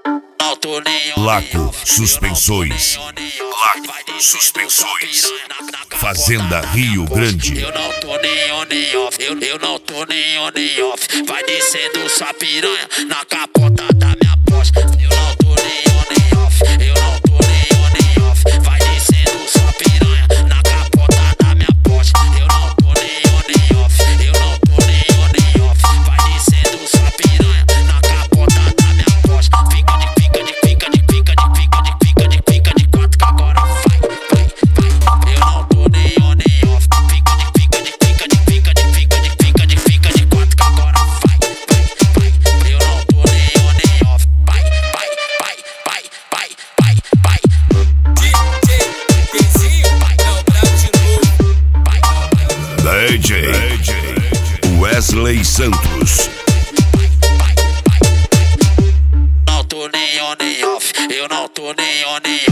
Não tô nem on. Laco Suspensões. Laco Suspensões. Fazenda Rio Grande. Eu não tô nem on nem off. Eu não tô nem on nem off. Vai descendo sua piranha na capota da minha Porsche. Eu não tô nem on nem off. Eu não tô nem on nem off. Vai descendo sua piranha na capota da minha Porsche. Eu não tô nem on nem off. Eu não tô nem on nem off. Vai descendo sua piranha na capota da minha Porsche. Fica de quatro que agora vai. Eu não tô nem on nem off. Fica de quatro que agora vai. Eu não tô nem on nem off. Vai. DJ Pezinho, não bravo de novo. DJ Wesley Santos. Não tô nem on nem off. Eu não tô nem on nem